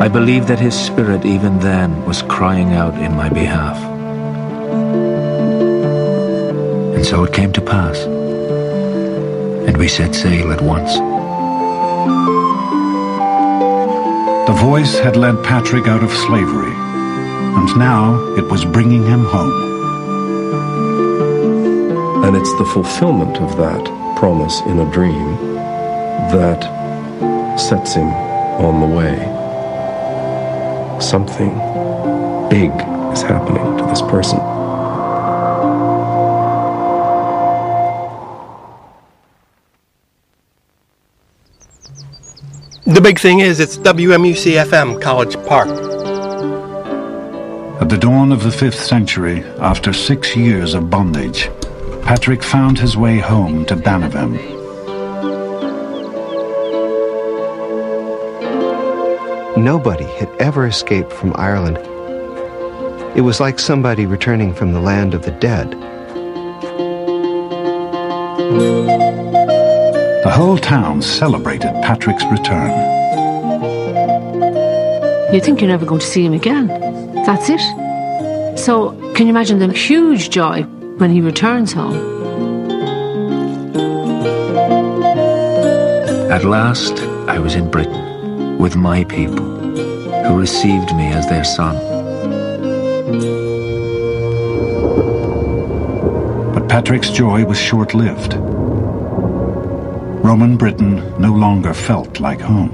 I believe that his spirit even then was crying out in my behalf. And so it came to pass, and we set sail at once. The voice had led Patrick out of slavery, and now it was bringing him home. And it's the fulfillment of that promise in a dream that sets him on the way. Something big is happening to this person. The big thing is, it's WMUC-FM, College Park. At the dawn of the 5th century, after 6 years of bondage, Patrick found his way home to Banavem. Nobody had ever escaped from Ireland. It was like somebody returning from the land of the dead. The whole town celebrated Patrick's return. You think you're never going to see him again. That's it. So, can you imagine the huge joy when he returns home? At last, I was in Britain with my people, who received me as their son. But Patrick's joy was short-lived. Roman Britain no longer felt like home.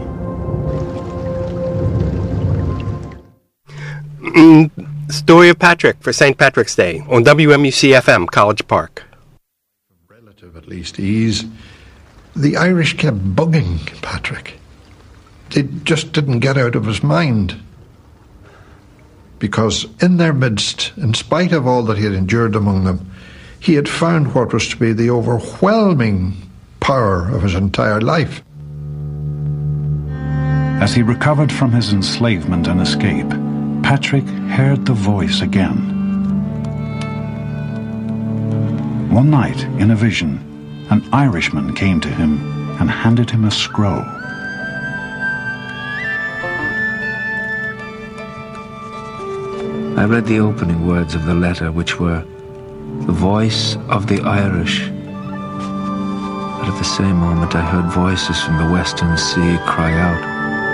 Story of Patrick for St. Patrick's Day on WMUC-FM, College Park. Relative, at least, ease. The Irish kept bugging Patrick. They just didn't get out of his mind. Because in their midst, in spite of all that he had endured among them, he had found what was to be the overwhelming power of his entire life. As he recovered from his enslavement and escape, Patrick heard the voice again. One night, in a vision, an Irishman came to him and handed him a scroll. I read the opening words of the letter, which were, "The voice of the Irish." But at the same moment I heard voices from the western sea cry out,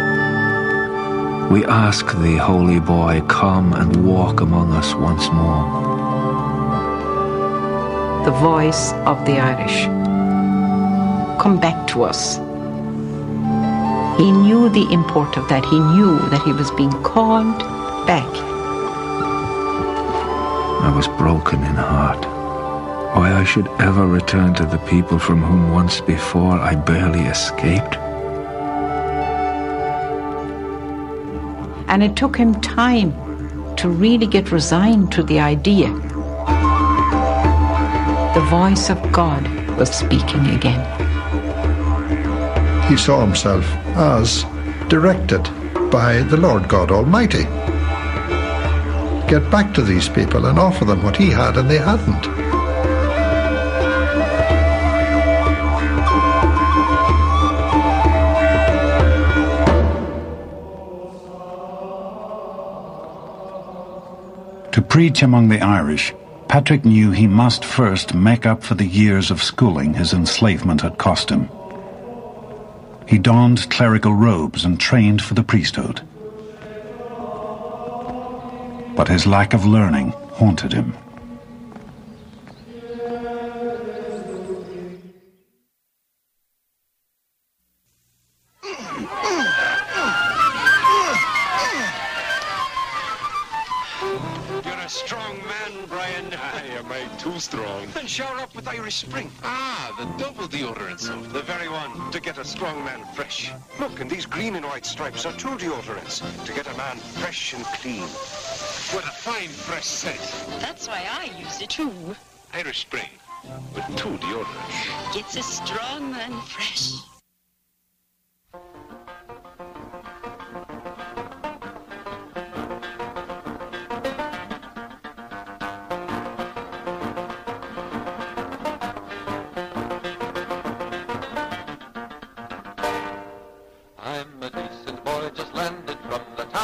"We ask thee, holy boy, come and walk among us once more." The voice of the Irish. Come back to us. He knew the import of that. He knew that he was being called back. I was broken in heart. Why I should ever return to the people from whom once before I barely escaped. And it took him time to really get resigned to the idea. The voice of God was speaking again. He saw himself as directed by the Lord God Almighty. Get back to these people and offer them what he had and they hadn't. To preach among the Irish, Patrick knew he must first make up for the years of schooling his enslavement had cost him. He donned clerical robes and trained for the priesthood. But his lack of learning haunted him. Strong. Then shower up with Irish Spring. Ah, the double deodorant soap. The very one to get a strong man fresh. Look, and these green and white stripes are two deodorants to get a man fresh and clean. What a fine fresh scent. That's why I use it too. Irish Spring with two deodorants. Gets a strong man fresh. I'm a decent boy just landed from the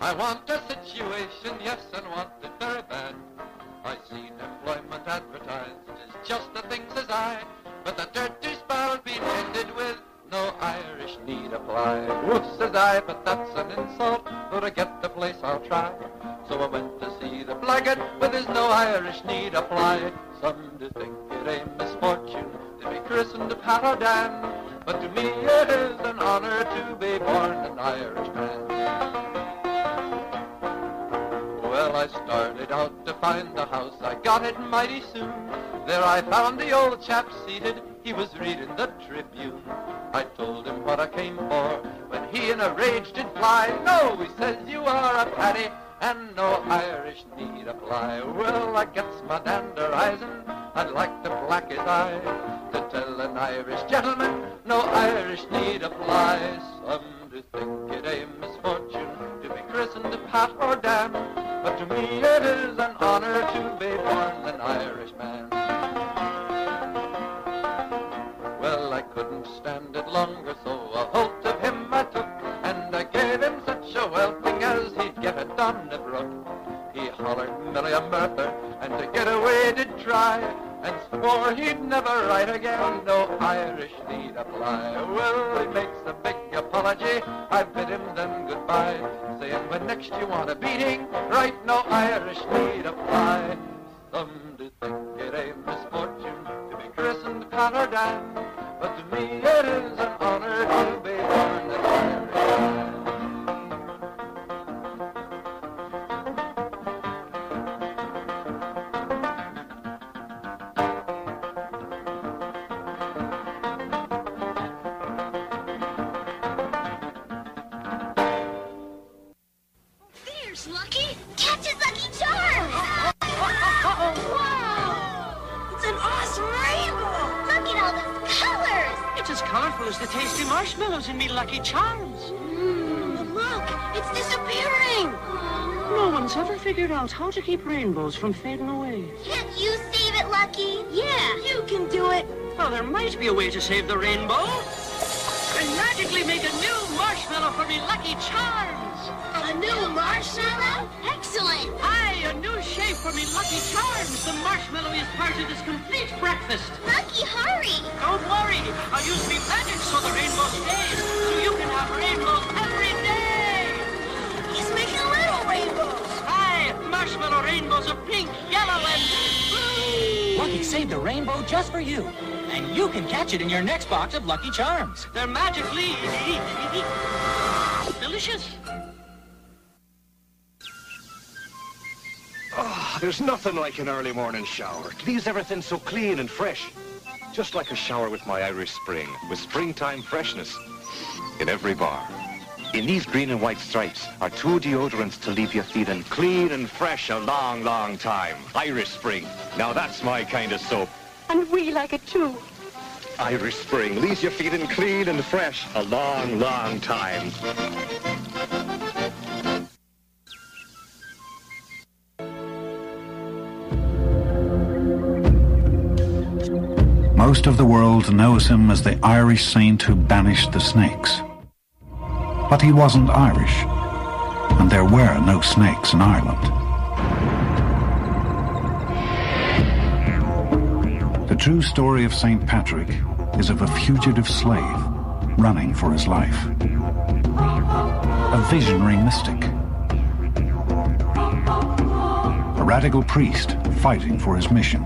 I want a situation, yes, and want it very bad. I seen employment advertised, it's just the thing, says I. But the dirty spell being ended with no Irish need apply. Woof, says I, but that's an insult, though to get the place I'll try. So I went to see the blackguard, but there's no Irish need apply. Some do think it a misfortune to be christened a Pat or Dan, but to me it is an honor to be born an Irishman. Well, I started out to find the house, I got it mighty soon. There I found the old chap seated, he was reading the Tribune. I told him what I came for, when he in a rage did fly. No, he says, you are a Paddy, and no Irish need apply. Well, I gets my dander rising, I'd like to black his eye, to tell an Irish gentleman, no Irish need apply. Some do think it a misfortune to be christened a Pat or Dan, but to me it is an honor to be born an Irishman. Well, I couldn't stand it longer, so a hold of him I took, and I gave him such a welting as he'd get at Donnybrook. He hollered Millie a Murther, and to get away did try, and swore he'd never write again, no Irish need apply. Well, he makes a big apology, I bid him then goodbye, saying when next you want a beating, write no Irish need apply. Some do think it a misfortune to be christened Pat or Dan, but to me it is an honor to be born an Irishman. There's Lucky! Catch his Lucky Charm! Wow! It's an awesome rainbow! Look at all those colors! It's as colorful as the tasty marshmallows in me Lucky Charms. But look, it's disappearing! No one's ever figured out how to keep rainbows from fading away. Can't you save it, Lucky? Yeah, you can do it! Well, there might be a way to save the rainbow. And magically make a new marshmallow for me Lucky Charms. A new marshmallow? Excellent! Aye, a new shape for me Lucky Charms. The marshmallow is part of this complete breakfast. Lucky, hurry! Don't worry. I'll use me magic so the rainbow stays. So you can have rainbows every day. He's making little rainbows. Aye, marshmallow rainbows of pink, yellow, and blue. Lucky saved a rainbow just for you. And you can catch it in your next box of Lucky Charms. They're magically delicious. Oh, there's nothing like an early morning shower. It leaves everything so clean and fresh. Just like a shower with my Irish Spring, with springtime freshness in every bar. In these green and white stripes are 2 deodorants to leave you feeling clean and fresh a long, long time. Irish Spring. Now that's my kind of soap. And we like it too. Irish Spring leaves you feeling clean and fresh a long, long time. Most of the world knows him as the Irish saint who banished the snakes. But he wasn't Irish, and there were no snakes in Ireland. The true story of St. Patrick is of a fugitive slave running for his life. A visionary mystic. A radical priest fighting for his mission.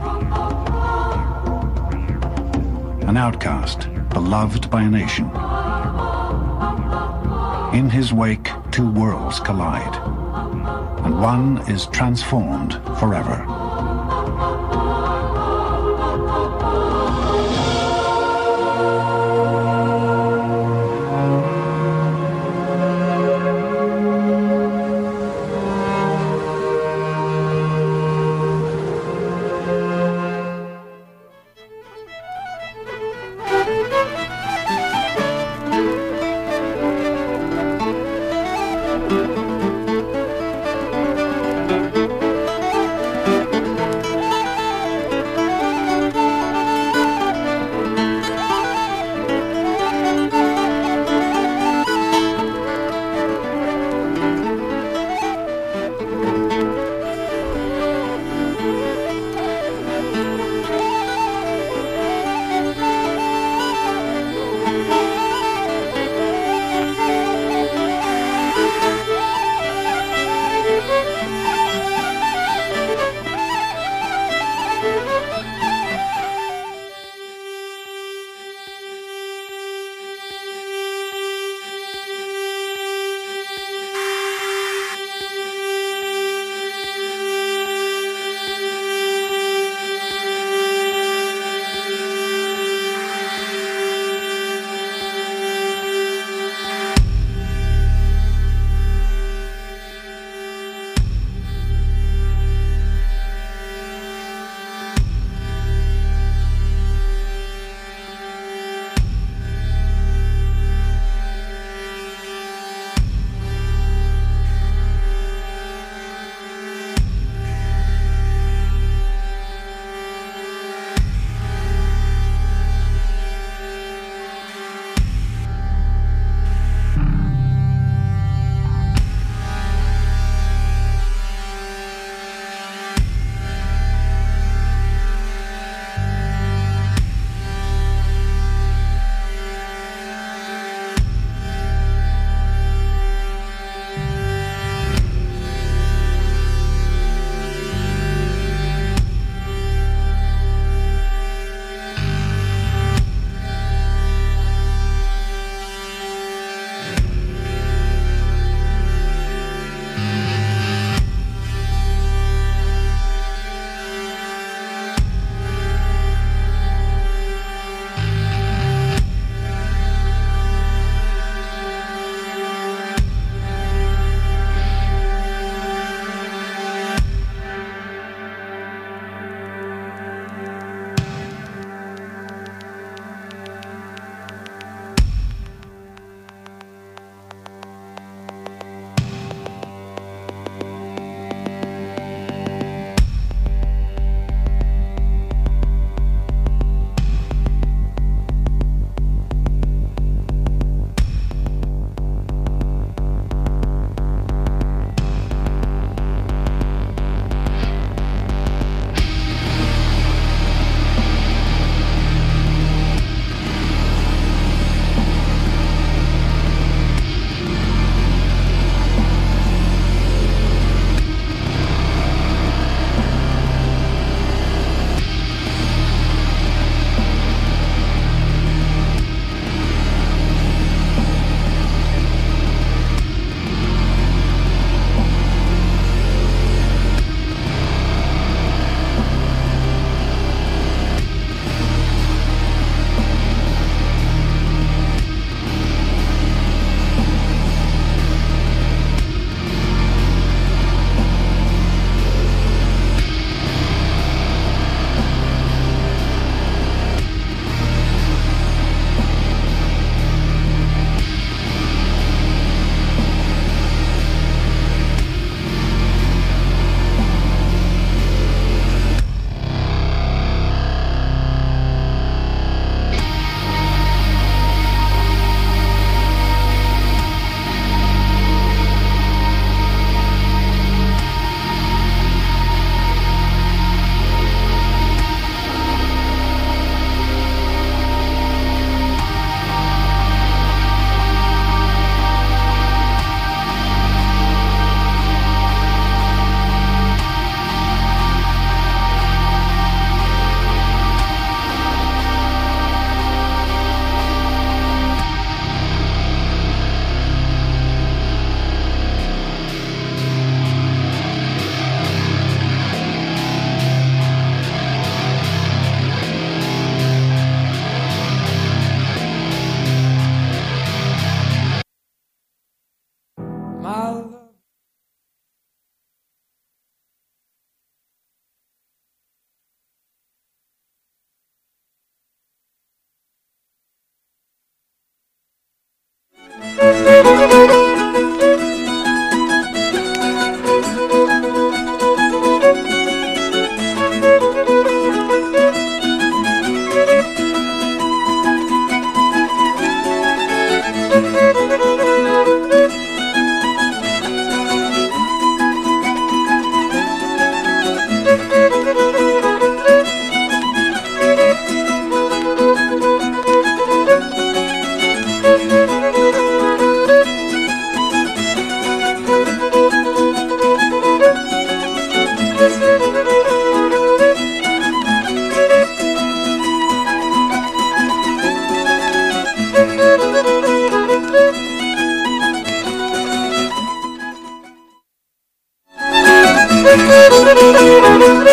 An outcast, beloved by a nation. In his wake, 2 worlds collide, and one is transformed forever.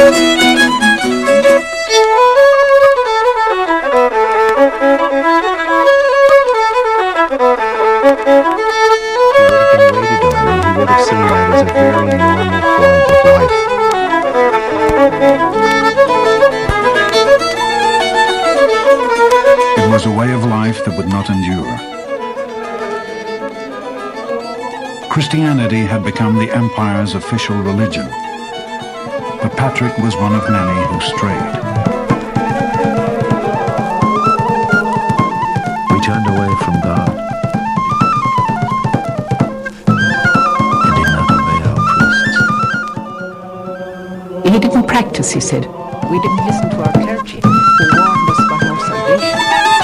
was a way of life that would not endure. Christianity had become the empire's official religion, but Patrick was one of many who strayed. We turned away from God. He did not obey our priests. He didn't practice, he said. We didn't listen to our clergy, who warned us about our salvation.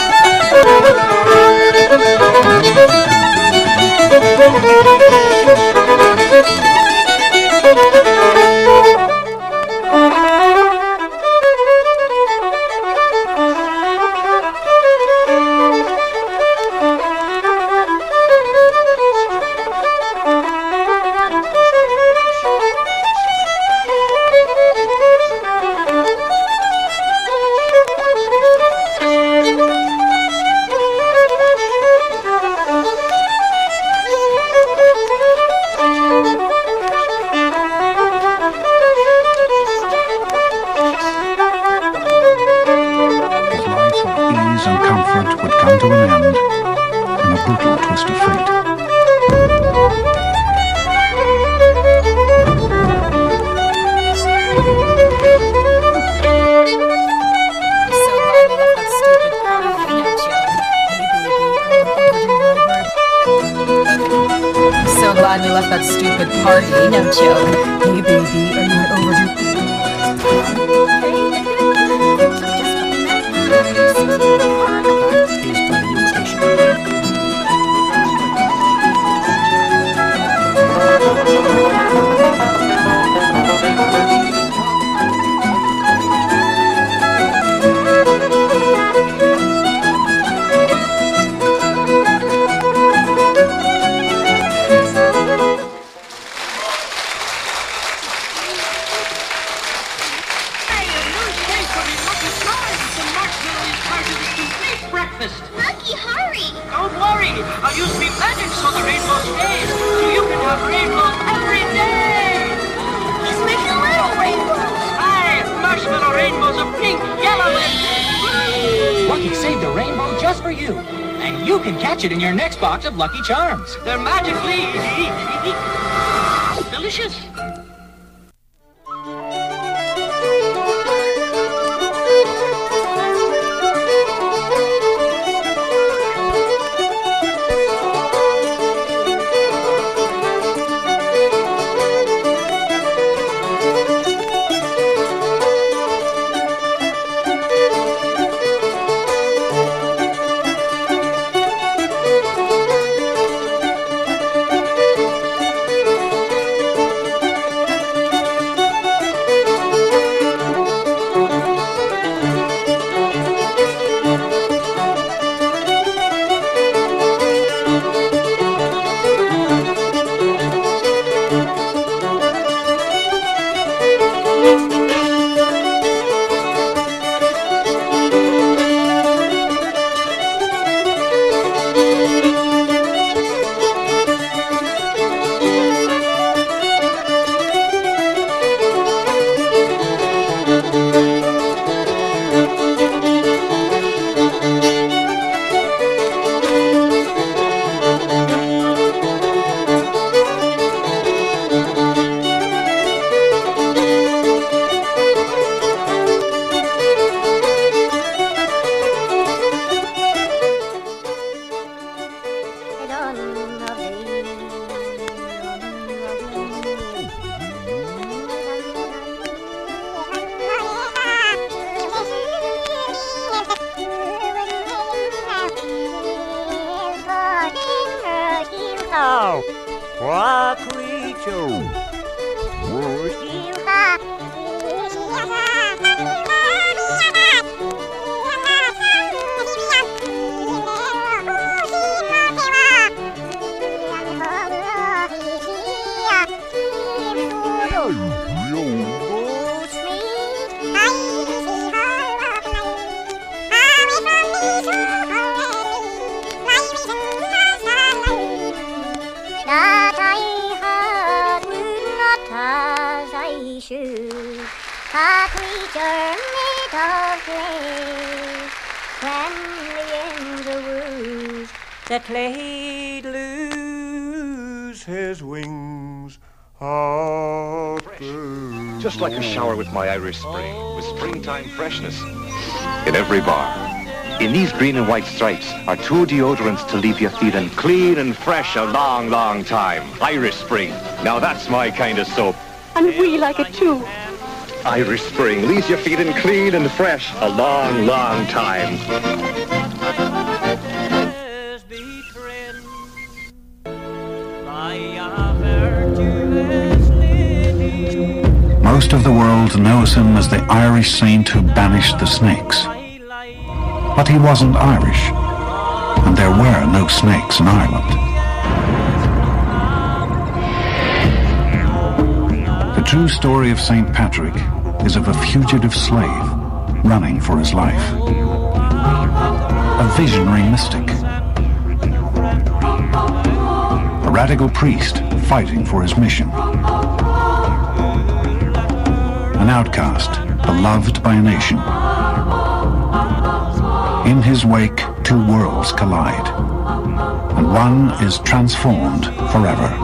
Of Lucky Charms. They're magically delicious. preacher made of clay. When the angel woos, the clay lose his wings. Just like a shower with my Irish Spring, with springtime freshness in every bar. In these green and white stripes are 2 deodorants to leave you feeling clean and fresh a long, long time. Irish Spring. Now that's my kind of soap. And we like it too. Irish Spring leaves you feeling clean and fresh a long, long time. Most of the world knows him as the Irish saint who banished the snakes. But he wasn't Irish, and there were no snakes in Ireland. The true story of St. Patrick is of a fugitive slave running for his life. A visionary mystic. A radical priest fighting for his mission. An outcast, beloved by a nation. In his wake, 2 worlds collide, and one is transformed forever.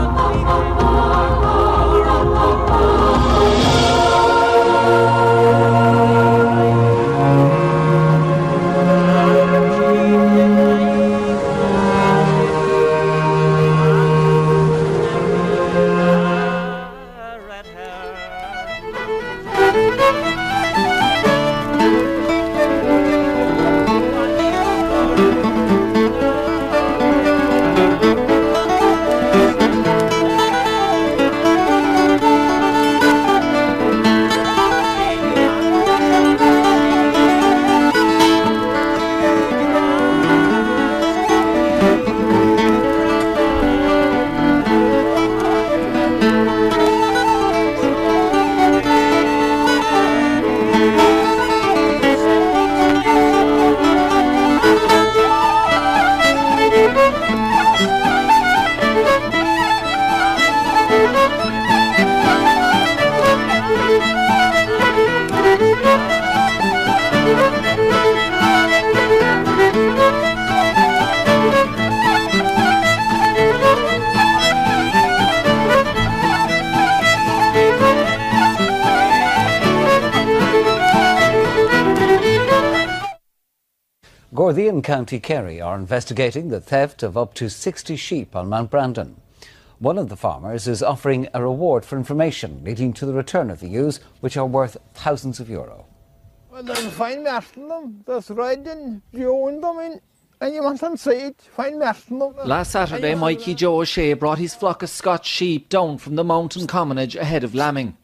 Gardaí in County Kerry are investigating the theft of up to 60 sheep on Mount Brandon. One of the farmers is offering a reward for information leading to the return of the ewes, which are worth thousands of euro. Well, there's fine martin them, there's red and blue in them, and you want to see it, fine martin them. Last Saturday, Mikey Joe O'Shea brought his flock of Scotch sheep down from the mountain commonage ahead of lambing.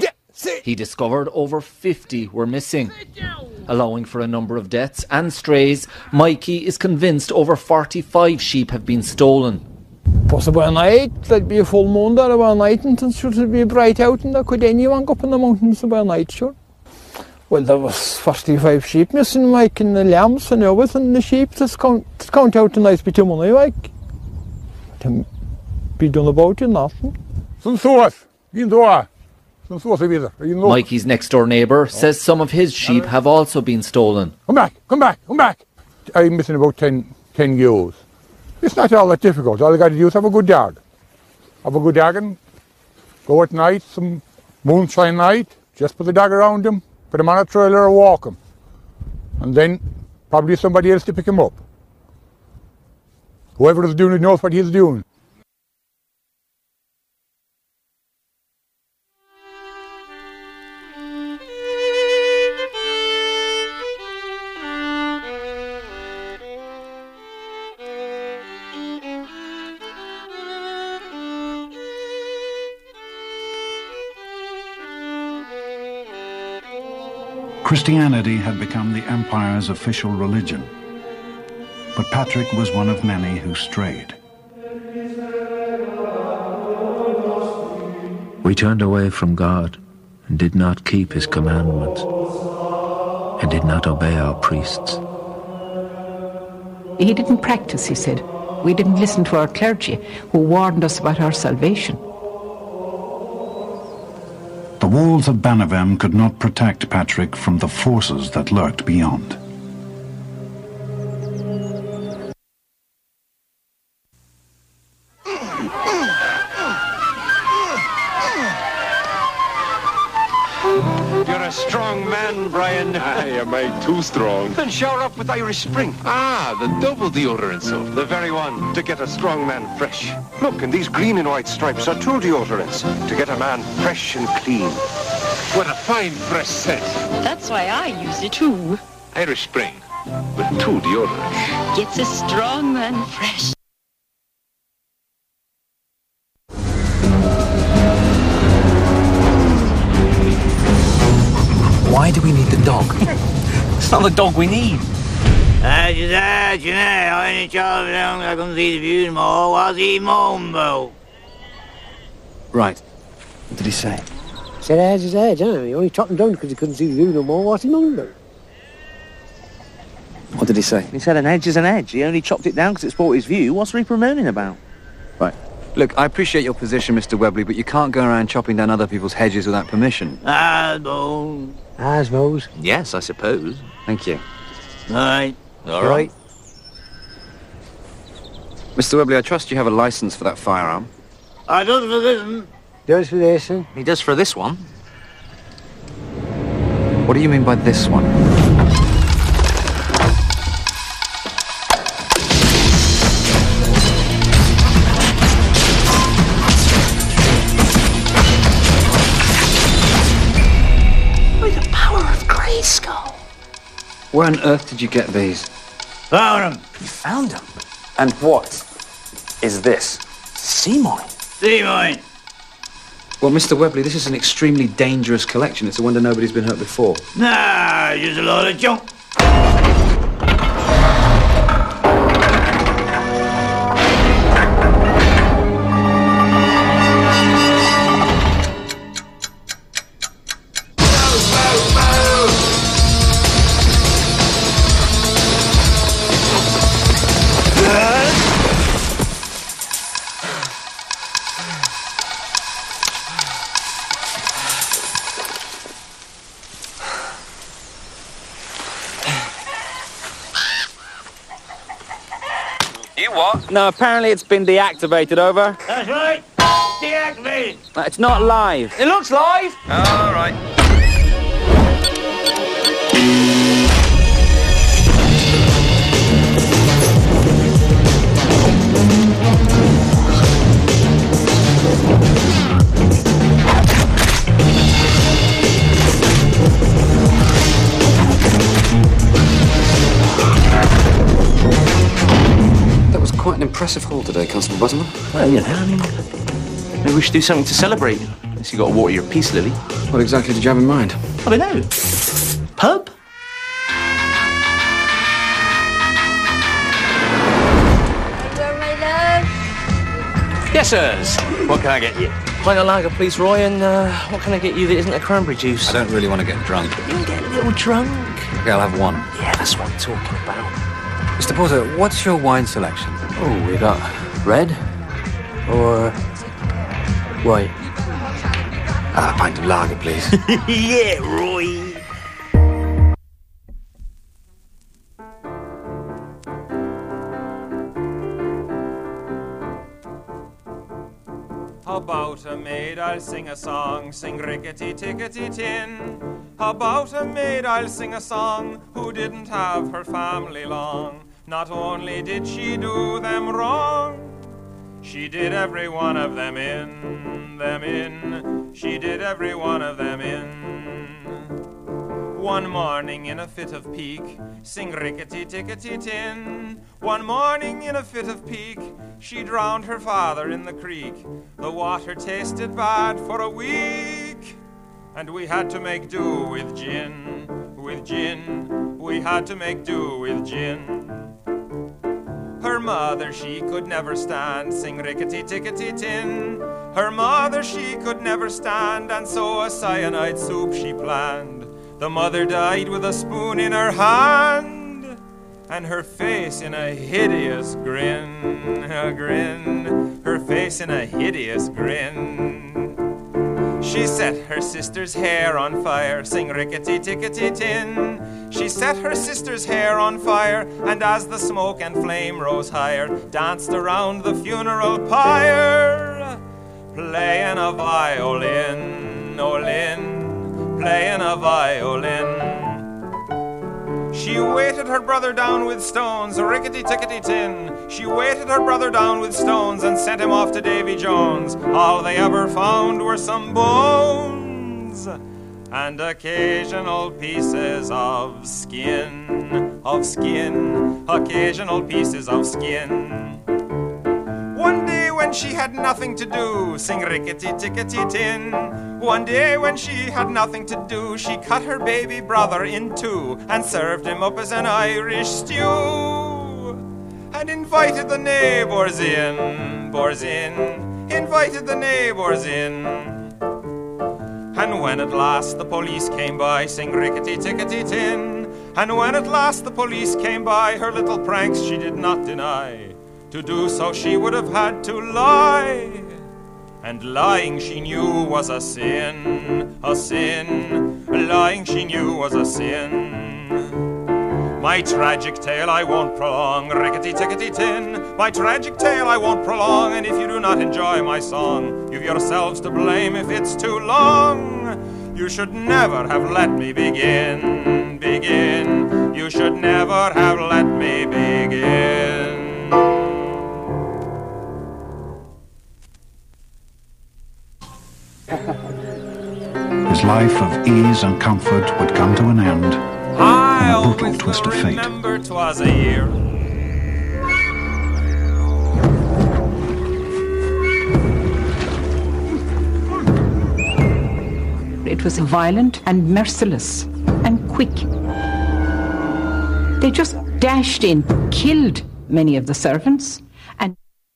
He discovered over 50 were missing. Allowing for a number of deaths and strays, Mikey is convinced over 45 sheep have been stolen. Possibly a night, there'd be a full moon there about night, and it should be bright out, and there could anyone go up in the mountains about night, sure. Well, there was 45 sheep missing, Mike, and the lambs and everything, and the sheep, to count out a nice bit of money, Mike. To be done about it, nothing. Mikey's next door neighbour says some of his sheep have also been stolen. Come back. I'm missing about 10 ewes. It's not all that difficult. All you got to do is have a good dog. Have a good dog and go at night, some moonshine night, just put the dog around him, put him on a trailer or walk him. And then probably somebody else to pick him up. Whoever is doing it knows what he's doing. Christianity had become the empire's official religion, but Patrick was one of many who strayed. We turned away from God and did not keep his commandments and did not obey our priests. He didn't practice, he said. We didn't listen to our clergy who warned us about our salvation. The The walls of Bannervem could not protect Patrick from the forces that lurked beyond. You're a strong man, Brian. Aye, am I too strong? Then shower up with Irish Spring. Ah, the double deodorant soap. The very one to get a strong man fresh. Look, and these green and white stripes are two deodorants to get a man fresh and clean. What a fine fresh scent. That's why I use it too. Irish Spring with two deodorants. Gets a strong man fresh. Why do we need the dog? It's not the dog we need. I only child I couldn't see the view more. Was he Mumbo? Right. What did he say? Said edge is edge, he only chopped him down because he couldn't see the view no more. What's he Mumbo? What did he say? He said an edge is an edge. He only chopped it down because it spoiled his view. What's Reaper moaning about? Right. Look, I appreciate your position, Mr. Webley, but you can't go around chopping down other people's hedges without permission. I suppose. Yes, I suppose. Thank you. All right. All right. Mr. Webley, I trust you have a license for that firearm. I does for this one. Does for this one. He does for this one. What do you mean by this one? Where on earth did you get these? Found them. You found them? And what is this? Sea mine? Sea mine. Well, Mr. Webley, this is an extremely dangerous collection. It's a wonder nobody's been hurt before. Nah, just a lot of junk. No, apparently it's been deactivated, over. That's right. Deactivated. It's not live. It looks live. All right. Quite an impressive haul today, Constable Butterman. Well, you know, I mean, maybe we should do something to celebrate. Unless you got to water your peace lily. What exactly did you have in mind? I don't know. Pub? Hello, my love. Yes, sirs. What can I get you? Pint of lager, please, Roy, and what can I get you that isn't a cranberry juice? I don't really want to get drunk. You can get a little drunk. Okay, I'll have one. Yeah, that's what I'm talking about. Mr. Porter, what's your wine selection? Oh, we got red or white. A pint of lager, please. Yeah, Roy. About a maid I'll sing a song, sing rickety-tickety-tin. About a maid I'll sing a song, who didn't have her family long. Not only did she do them wrong, she did every one of them in. She did every one of them in. One morning in a fit of pique, sing rickety-tickety-tin. One morning in a fit of pique, she drowned her father in the creek. The water tasted bad for a week, and we had to make do with gin. We had to make do with gin. Her mother she could never stand, sing rickety-tickety-tin. Her mother she could never stand, and so a cyanide soup she planned. The mother died with a spoon in her hand, and her face in a hideous grin, her face in a hideous grin. She set her sister's hair on fire, sing rickety-tickety-tin. She set her sister's hair on fire, and as the smoke and flame rose higher, danced around the funeral pyre, playing a violin, oh Lynn, playing a violin. She weighted her brother down with stones, rickety-tickety-tin. She weighted her brother down with stones and sent him off to Davy Jones. All they ever found were some bones and occasional pieces of skin, occasional pieces of skin. One day when she had nothing to do, sing rickety-tickety-tin. One day when she had nothing to do, she cut her baby brother in two and served him up as an Irish stew. And invited the neighbours in, invited the neighbours in. And when at last the police came by, sing rickety-tickety-tin. And when at last the police came by, her little pranks she did not deny. To do so she would have had to lie, and lying she knew was a sin, a sin. Lying she knew was a sin. My tragic tale I won't prolong, rickety-tickety-tin. My tragic tale I won't prolong, and if you do not enjoy my song, you've yourselves to blame if it's too long. You should never have let me begin, begin. You should never have let me begin. His life of ease and comfort would come to an end in a brutal twist of fate. Remember 'twas a year. It was violent and merciless and quick. They just dashed in, killed many of the servants, and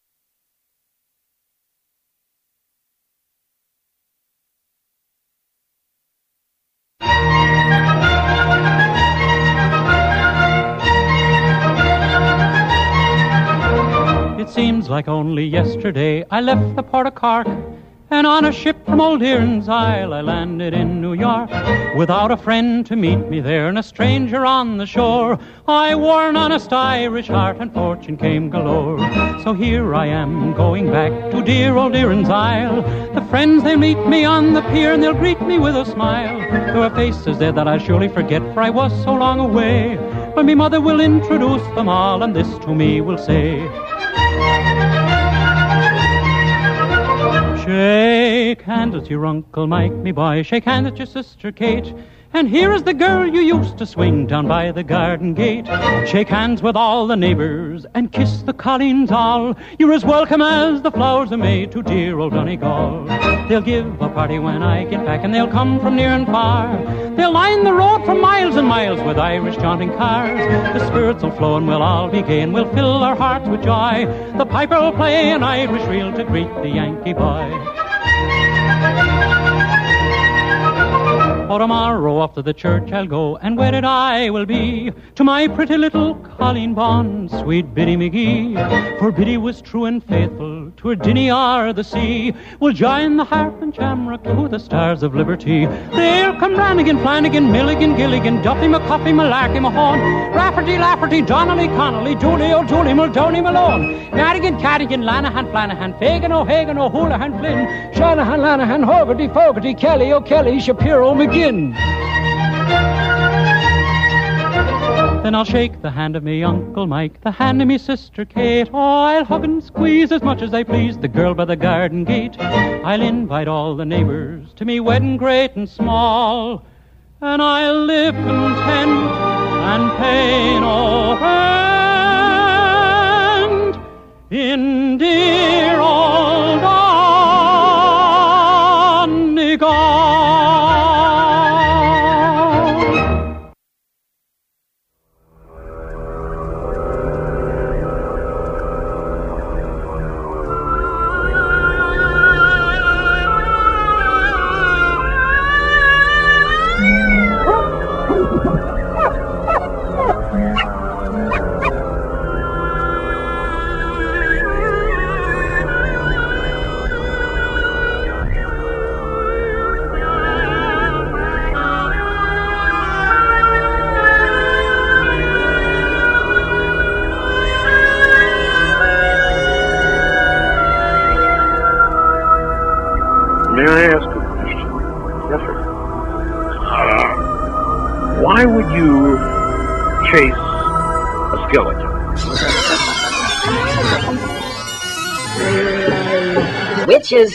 it seems like only yesterday I left the port of Cork, and on a ship from Old Erin's Isle I landed in New York. Without a friend to meet me there and a stranger on the shore, I wore an honest Irish heart and fortune came galore. So here I am going back to dear Old Erin's Isle. The friends, they'll meet me on the pier and they'll greet me with a smile. There were faces there that I'll surely forget, for I was so long away. But me mother will introduce them all, and this to me will say, shake hands with your Uncle Mike, me boy, shake hands with your sister Kate. And here is the girl you used to swing down by the garden gate. Shake hands with all the neighbours and kiss the colleens all. You're as welcome as the flowers are made to dear old Donegal. They'll give a party when I get back, and they'll come from near and far. They'll line the road for miles and miles with Irish jaunting cars. The spirits will flow and we'll all be gay, and we'll fill our hearts with joy. The piper will play an Irish reel to greet the Yankee boy. For tomorrow off to the church I'll go, and wedded I will be to my pretty little Colleen Bond, sweet Biddy McGee. For Biddy was true and faithful to her Dinny or the sea. We'll join the harp and shamrock to the stars of liberty. There come Brannigan, Flanagan, Milligan, Gilligan, Duffy, McCuffy, Malarkey, Mahone, Rafferty, Lafferty, Donnelly, Connolly, Dooley, O'Dooley, Muldowney, Malone, Madigan, Cadigan, Lanahan, Flanahan, Fagan, O'Hagan, O'Houlihan, Flynn, Shanahan, Lanahan, Hogarty, Fogarty, Kelly, O'Kelly, Shapiro, McGinn. Then I'll shake the hand of me Uncle Mike, the hand of me sister Kate. Oh, I'll hug and squeeze as much as I please the girl by the garden gate. I'll invite all the neighbours to me wedding great and small, and I'll live content and pay no rent in dear old Donegal. may I ask a question? Yes, sir. Why would you chase a skeleton? Witches.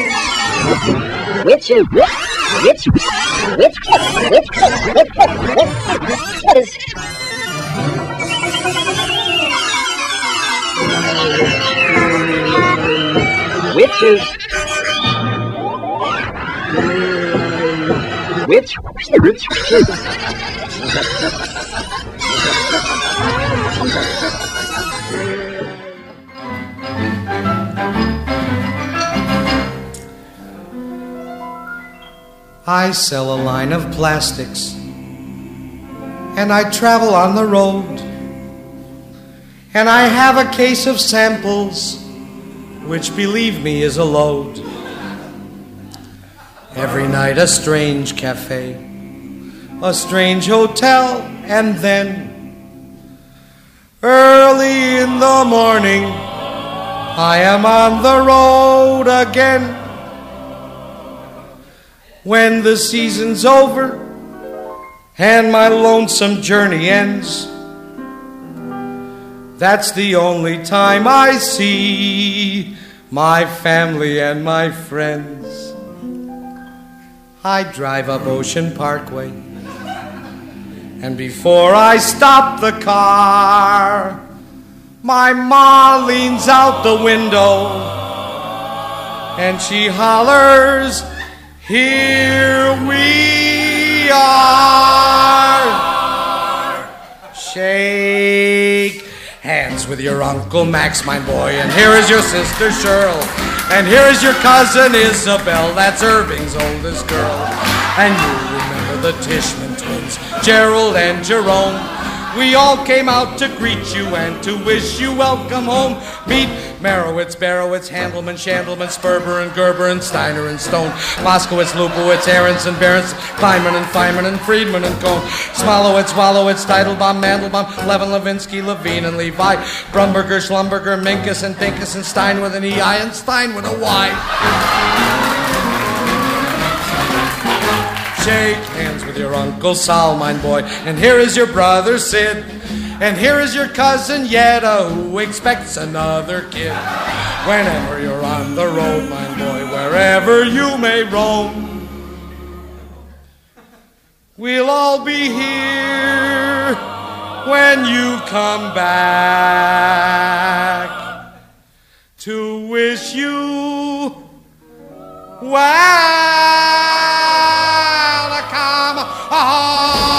I sell a line of plastics, and I travel on the road, and I have a case of samples, which, believe me, is a load. Every night a strange cafe, a strange hotel, and then early in the morning I am on the road again. When the season's over and my lonesome journey ends, that's the only time I see my family and my friends. I drive up Ocean Parkway, and before I stop the car, my ma leans out the window and she hollers, "Here we are." Shake hands with your Uncle Max, my boy, and here is your sister Cheryl, and here is your cousin Isabel, that's Irving's oldest girl. And you remember the Tishman twins, Gerald and Jerome. We all came out to greet you and to wish you welcome home. Meet Merowitz, Barowitz, Handelman, Shandelman, Sperber and Gerber and Steiner and Stone, Moskowitz, Lupowitz, Aronson, Berenson, Feynman and Feynman and Friedman and Cohn, Smolowitz, Wallowitz, Teitelbaum, Mandelbaum, Levin, Levinsky, Levine and Levi, Brumberger, Schlumberger, Minkus and Pinkus and Stein with an E-I and Stein with a Y. Shake hands with your Uncle Sal, my boy, and here is your brother Sid, and here is your cousin Yetta, who expects another kid. Whenever you're on the road, my boy, wherever you may roam, we'll all be here when you come back to wish you welcome home.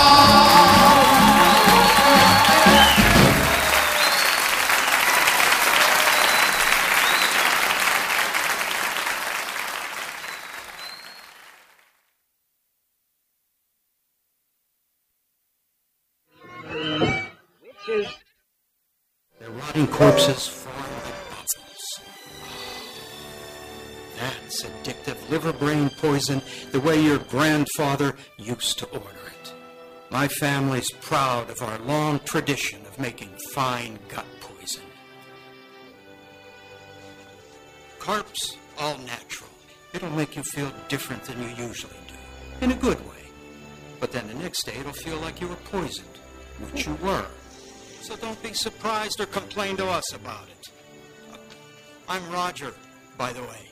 They're rotting corpses flying like buffaloes. That's addictive liver brain poison, the way your grandfather used to order it. My family's proud of our long tradition of making fine gut poison. Carp's all natural. It'll make you feel different than you usually do, in a good way. But then the next day it'll feel like you were poisoned, which you were. So don't be surprised or complain to us about it. I'm Roger, by the way.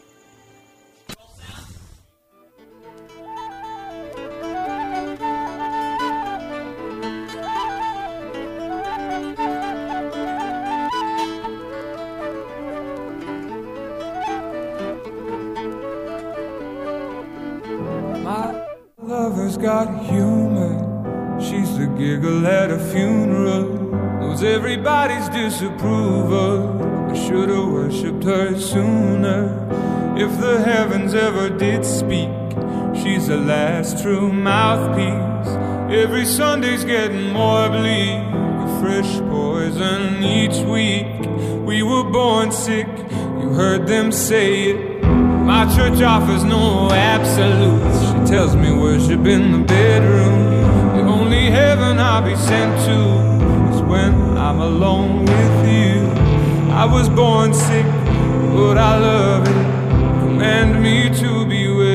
My lover's got humor. She's the giggle at a funeral. Knows everybody's disapproval. I should have worshipped her sooner. If the heavens ever did speak, she's the last true mouthpiece. Every Sunday's getting more bleak, a fresh poison each week. We were born sick, you heard them say it. My church offers no absolutes. She tells me worship in the bedroom. The only heaven I'll be sent to when I'm alone with you. I was born sick, but I love it. Command me to be well.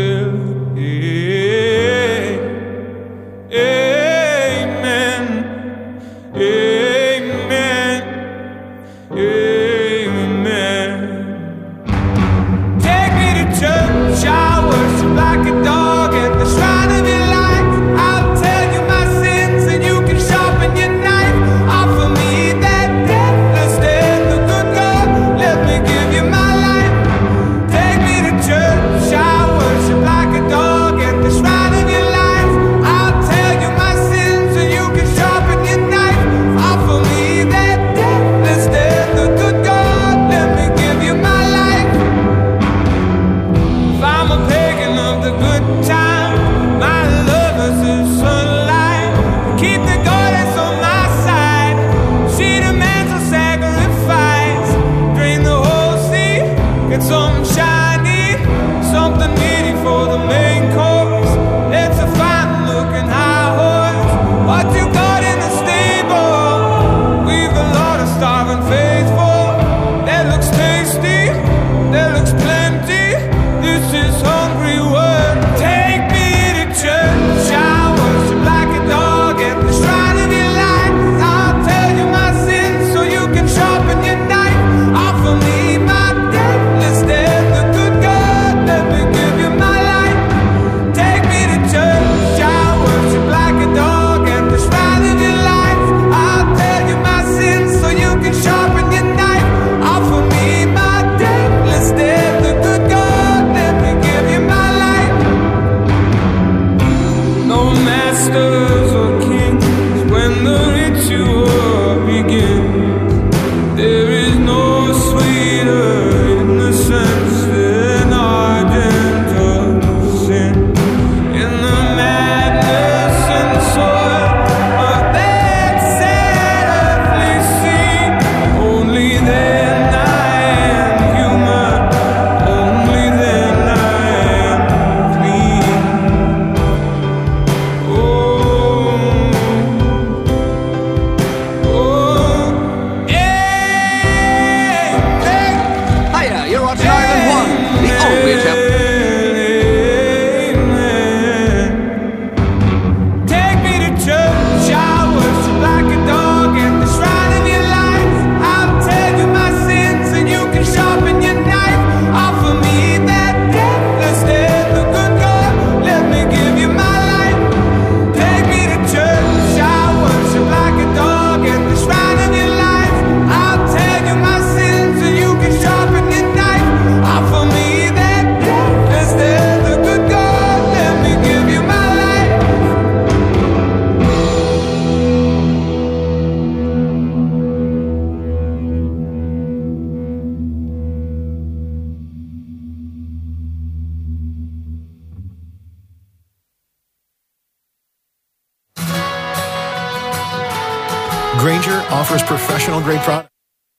Grainger offers professional-grade products.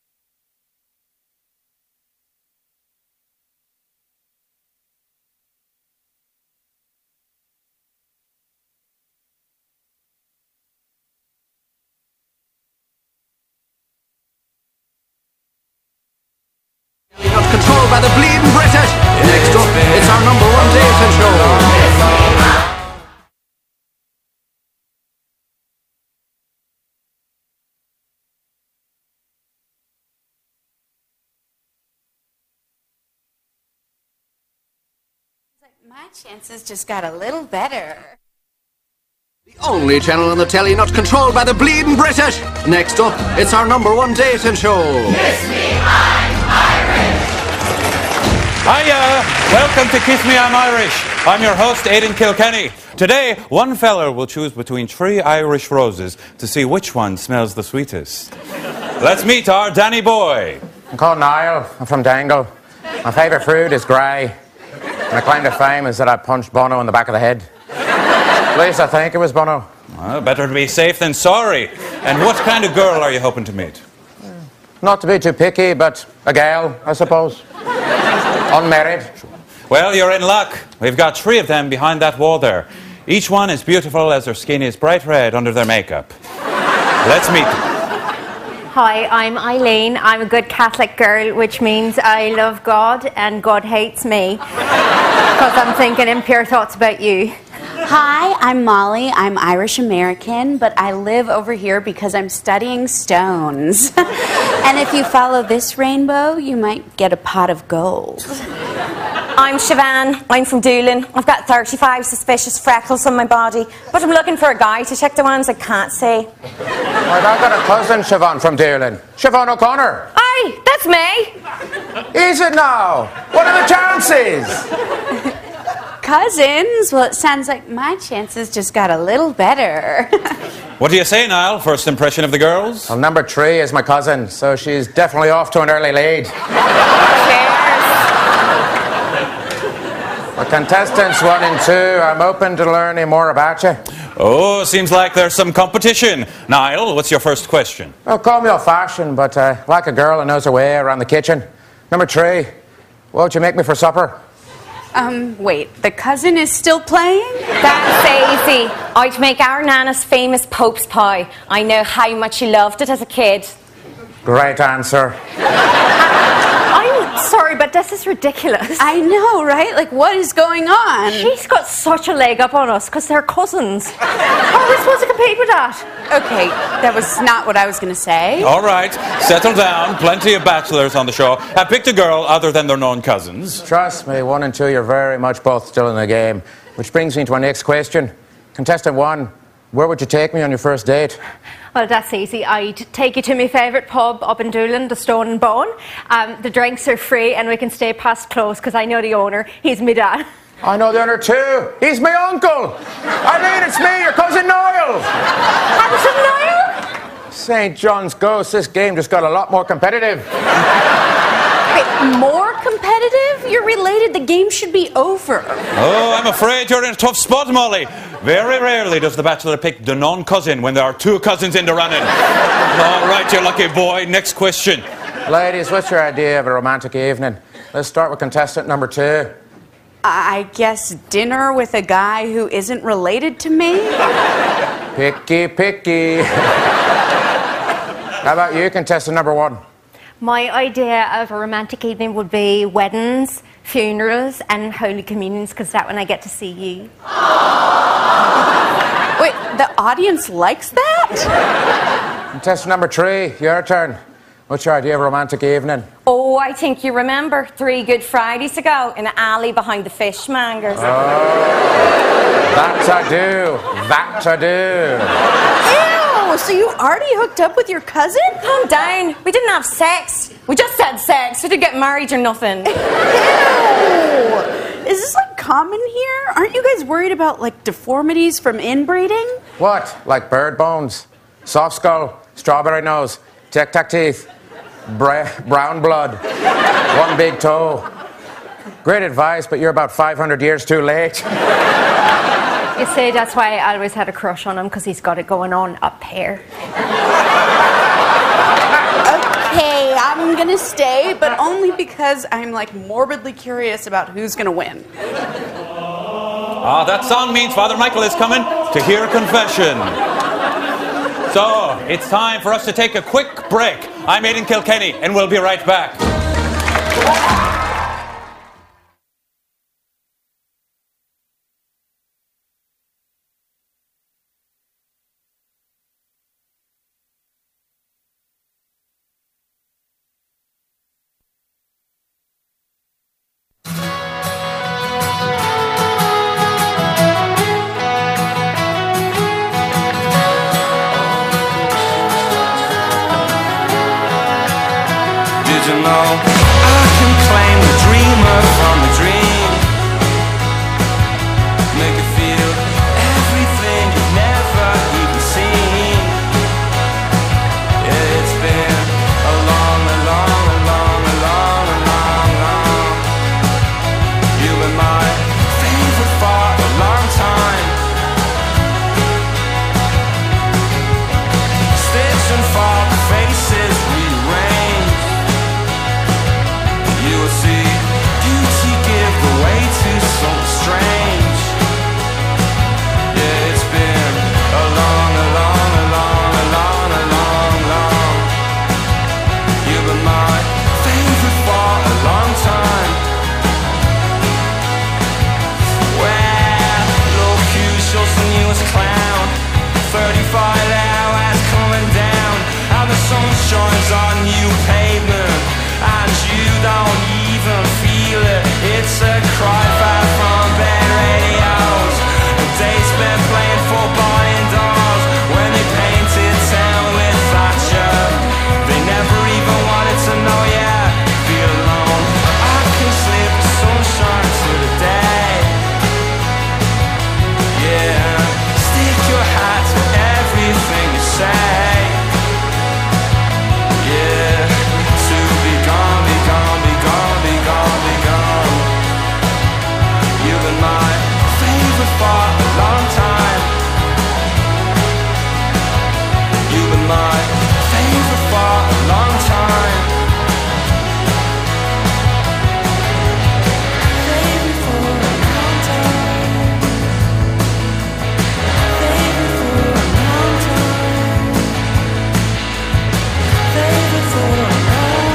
Not controlled by the bleeding British. Next up, it's our number one dating show. My chances just got a little better. The only channel on the telly not controlled by the bleeding British. Next up, it's our number one dating show. Kiss Me, I'm Irish. Hiya! Welcome to Kiss Me, I'm Irish. I'm your host, Aidan Kilkenny. Today, one fella will choose between 3 Irish roses to see which one smells the sweetest. Let's meet our Danny boy. I'm called Niall. I'm from Dangle. My favourite fruit is grey. My claim to fame is that I punched Bono in the back of the head. At least I think it was Bono. Well, better to be safe than sorry. And what kind of girl are you hoping to meet? Not to be too picky, but a gal, I suppose. Unmarried. Well, you're in luck. We've got 3 of them behind that wall there. Each one as beautiful as their skin is bright red under their makeup. Let's meet them. Hi, I'm Eileen. I'm a good Catholic girl, which means I love God and God hates me. Because I'm thinking impure thoughts about you. Hi, I'm Molly. I'm Irish American, but I live over here because I'm studying stones. And if you follow this rainbow, you might get a pot of gold. I'm Siobhan. I'm from Doolin. I've got 35 suspicious freckles on my body, but I'm looking for a guy to check the ones I can't see. I've got a cousin, Siobhan, from Doolin. Siobhan O'Connor. Aye, that's me. Is it now? What are the chances? Cousins? Well, it sounds like my chances just got a little better. What do you say, Niall? First impression of the girls? Well, number 3 is my cousin, so she's definitely off to an early lead. For contestants 1 and 2, I'm open to learning more about you. Oh, seems like there's some competition. Niall, what's your first question? Oh, call me old-fashioned, but like a girl who knows her way around the kitchen. Number 3, what would you make me for supper? Wait, the cousin is still playing? That's easy. I'd make our Nana's famous Pope's pie. I know how much she loved it as a kid. Great answer. I'm sorry, but this is ridiculous. I know, right? Like, what is going on? She's got such a leg up on us because they're cousins. How are we supposed to compete with that? Okay, that was not what I was going to say. All right, settle down. Plenty of bachelors on the show. Have picked a girl other than their known cousins. Trust me, 1 and 2, you're very much both still in the game. Which brings me to our next question. Contestant 1, where would you take me on your first date? Well, that's easy. I'd take you to my favourite pub up in Doolin, the Stone and Bone. The drinks are free and we can stay past close because I know the owner. He's my dad. I know the owner too. He's my uncle. Eileen, it's me, your cousin Niall. Cousin Niall? St. John's Ghost, this game just got a lot more competitive. Wait, more competitive? You're related. The game should be over. Oh, I'm afraid you're in a tough spot, Molly. Very rarely does the bachelor pick the non-cousin when there are 2 cousins in the running. All right, you lucky boy. Next question. Ladies, what's your idea of a romantic evening? Let's start with contestant number 2. I guess dinner with a guy who isn't related to me? Picky, picky. How about you, contestant number 1? My idea of a romantic evening would be weddings, funerals and Holy Communions because that when I get to see you. Wait, the audience likes that? Contestant number 3, your turn. What's your idea of a romantic evening? Oh, I think you remember 3 Good Fridays ago in the alley behind the fishmongers. Oh, that I do. That I do. Ew, so you already hooked up with your cousin? Calm down. We didn't have sex. We just had sex. We didn't get married or nothing. Ew. Is this like common here? Aren't you guys worried about like deformities from inbreeding? What? Like bird bones? Soft skull? Strawberry nose? Tic-tac teeth? Brown blood? 1 big toe? Great advice, but you're about 500 years too late. You see, that's why I always had a crush on him because he's got it going on up here. I'm gonna stay, but only because I'm like morbidly curious about who's gonna win. Ah, that song means Father Michael is coming to hear a confession. So, it's time for us to take a quick break. I'm Aidan Kilkenny, and we'll be right back. I can claim the dreamer from the dream. Make it feel everything you've never even seen. Yeah, it's been a long. You were my favorite for a long time. Stitch and fall, faces rearranged. You will see beauty give way to something strange. Yeah, it's been a long. You've been my favorite for a long time. Well, look who's chasing you as a clown. 35 hours coming down, and the sun shines on new pavement, and you don't even feel it. It's a cry back from bed radios. The days spent playing football indoors when they painted town with Thatcher. They never even wanted to know ya. Feel alone. I can slip the sunshine to the day. Yeah, stick your hat to everything you say. Yeah, to be gone. You've been my favorite for a long time. You've been my favorite for a long time. Favorite for a long time. Favorite for a long time. Favorite for a long time.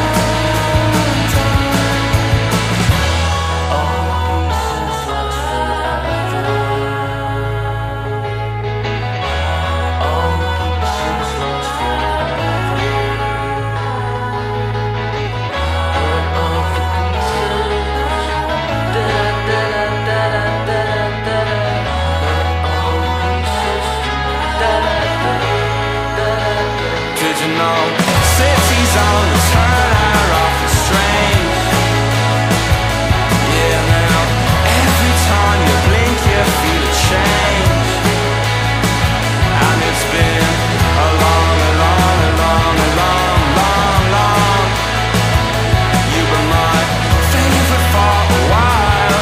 Cities on the turn are often strange. Yeah, now every time you blink you feel a change. And it's been a long. You were my favorite for a while.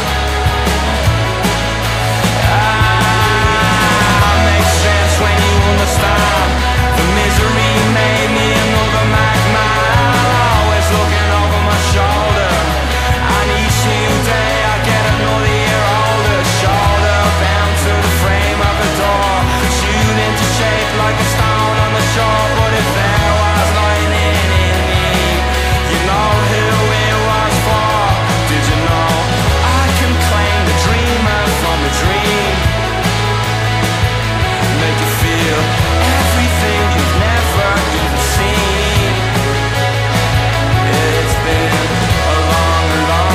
Makes sense when you understand. The misery made me another magma. Always looking over my shoulder, and each new day I get another year older. Shoulder bound to the frame of a door, shoot into shape like a stone on the shore. But if there was lightning in me, you know who it was for. Did you know I can claim the dreamer from the dream? Make you feel everything you've never even seen. It's been a long.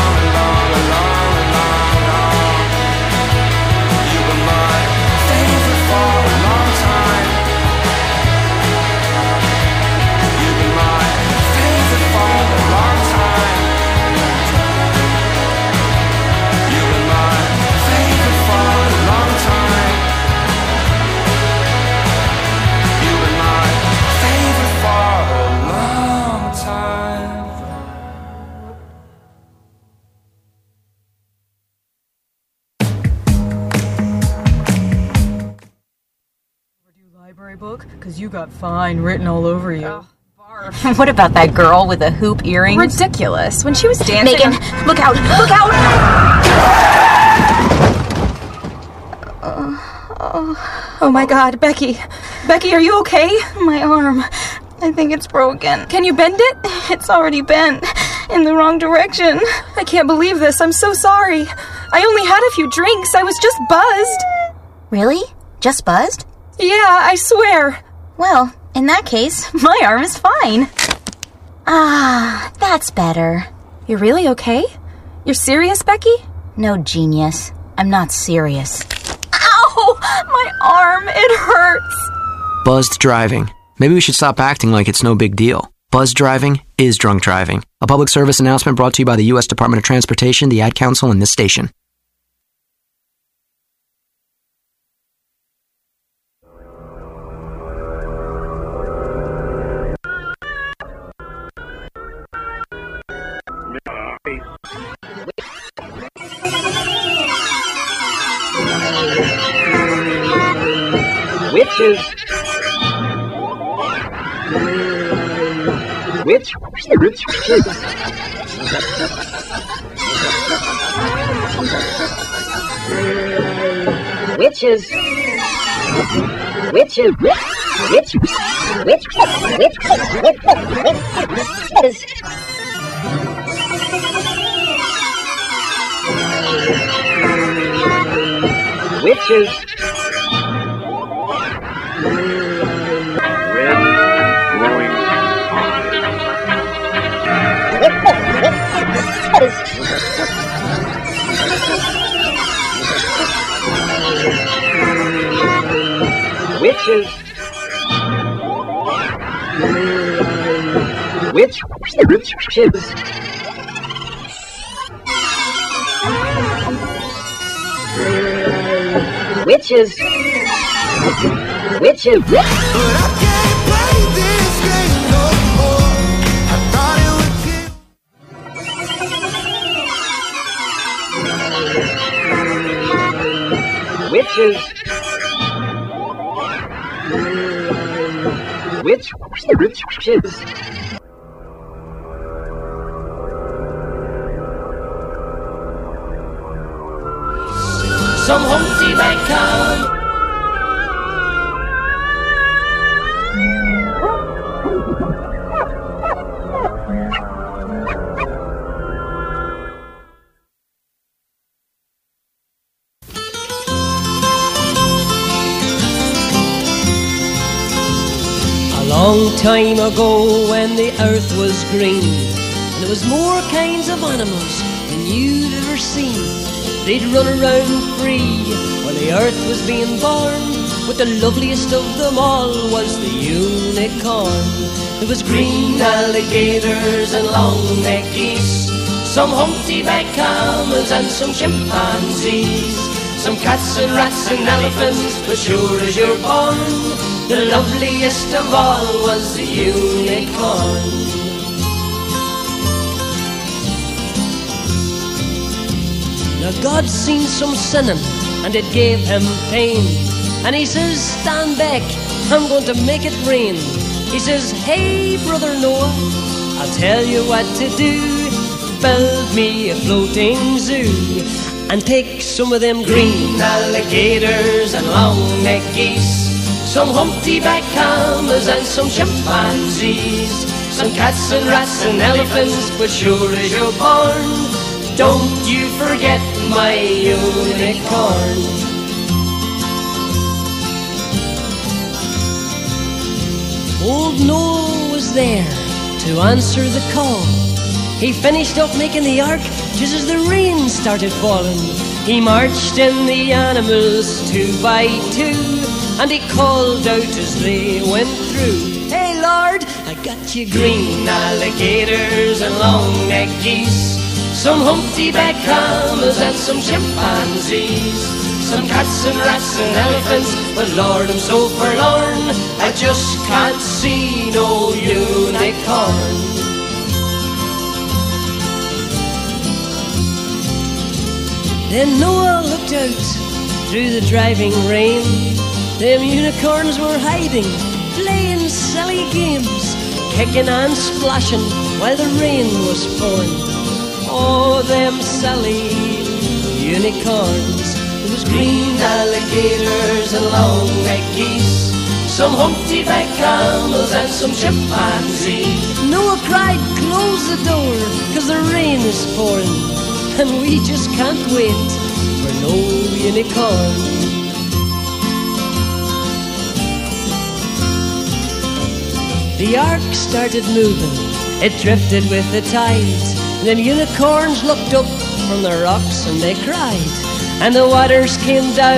You were my favorite for a long time. You were my favorite for a long time. You were my favorite for a long time. You were my favorite for a long time. Library book? Because you got fine written all over you. Bart, What about that girl with the hoop earrings? Ridiculous. When she was dancing... Megan, look out! Look out! Oh my God, Becky. Becky, are you okay? My arm. I think it's broken. Can you bend it? It's already bent. In the wrong direction. I can't believe this. I'm so sorry. I only had a few drinks. I was just buzzed. Really? Just buzzed? Yeah, I swear. Well, in that case, my arm is fine. Ah, that's better. You're really okay? You're serious, Becky? No, genius. I'm not serious. Ow! My arm, it hurts. Buzzed driving. Maybe we should stop acting like it's no big deal. Buzzed driving is drunk driving. A public service announcement brought to you by the U.S. Department of Transportation, the Ad Council, and this station. Witches. Witches. Witches. Witches. Witches. Red glowing Witches. Witches. Witches. Witches. Witches. Witches. Some Humpty might come. A long time ago when the earth was green and there was more kinds of animals than you'd ever seen. They'd run around free while the earth was being born, but the loveliest of them all was the unicorn. There was green alligators and long-necked geese, some humpty-back camels and some chimpanzees, some cats and rats and elephants, but sure as you're born, the loveliest of all was the unicorn. Now God seen some sinning and it gave him pain, and he says, stand back, I'm going to make it rain. He says, hey brother Noah, I'll tell you what to do. Build me a floating zoo and take some of them green alligators and long-necked geese, some humpty-back camels and some chimpanzees, some cats and rats and elephants, but sure as you're born, don't you forget my unicorn. Old Noah was there to answer the call. He finished up making the ark just as the rain started falling. He marched in the animals 2 by 2, and he called out as they went through, hey Lord, I got you green alligators and long-necked geese, some humpty-back camels and some chimpanzees, some cats and rats and elephants, but Lord, I'm so forlorn, I just can't see no unicorn. Then Noah looked out through the driving rain. Them unicorns were hiding, playing silly games, kicking and splashing while the rain was pouring. Oh, them silly unicorns. There was green alligators and long-necked geese, some humpty-back camels and some chimpanzees. Noah cried, close the door, 'cause the rain is pouring, and we just can't wait for no unicorn. The ark started moving, it drifted with the tide. Then unicorns looked up from the rocks and they cried, and the waters came down